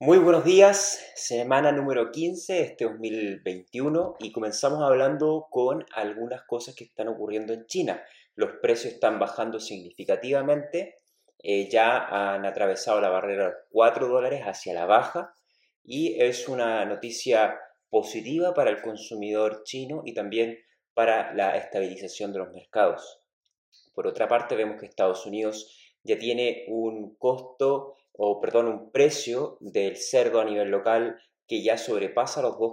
Muy buenos días, semana número 15 de este 2021 y comenzamos hablando con algunas cosas que están ocurriendo en China. Los precios están bajando significativamente, ya han atravesado la barrera de los $4 hacia la baja y es una noticia positiva para el consumidor chino y también para la estabilización de los mercados. Por otra parte, vemos que Estados Unidos ya tiene un costo, o perdón, un precio del cerdo a nivel local que ya sobrepasa los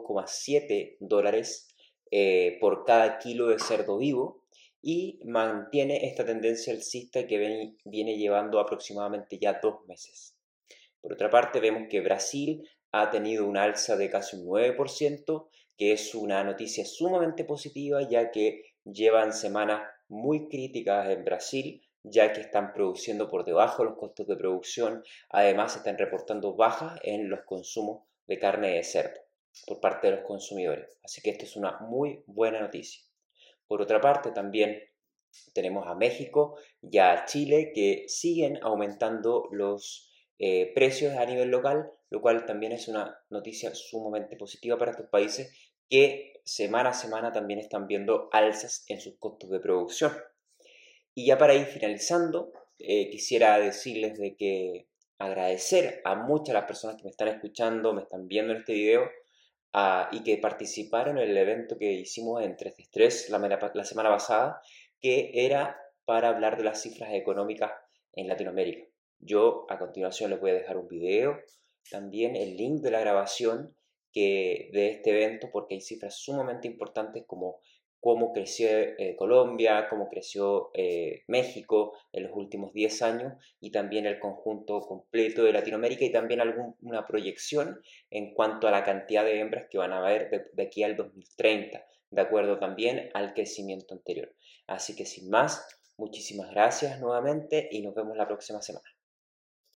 $2,7 por cada kilo de cerdo vivo y mantiene esta tendencia alcista que viene llevando aproximadamente ya 2 meses. Por otra parte, vemos que Brasil ha tenido una alza de casi un 9%, que es una noticia sumamente positiva, ya que llevan semanas muy críticas en Brasil, ya que están produciendo por debajo de los costos de producción. Además, están reportando bajas en los consumos de carne de cerdo por parte de los consumidores. Así que esto es una muy buena noticia. Por otra parte, también tenemos a México y a Chile que siguen aumentando los precios a nivel local, lo cual también es una noticia sumamente positiva para estos países que semana a semana también están viendo alzas en sus costos de producción. Y ya para ir finalizando, quisiera decirles de que agradecer a muchas de las personas que me están escuchando, me están viendo en este video, y que participaron en el evento que hicimos en 3 la semana pasada, que era para hablar de las cifras económicas en Latinoamérica. Yo a continuación les voy a dejar un video, también el link de la grabación de este evento, porque hay cifras sumamente importantes como cómo creció Colombia, cómo creció México en los últimos 10 años y también el conjunto completo de Latinoamérica y también alguna proyección en cuanto a la cantidad de hembras que van a haber de aquí al 2030, de acuerdo también al crecimiento anterior. Así que sin más, muchísimas gracias nuevamente y nos vemos la próxima semana.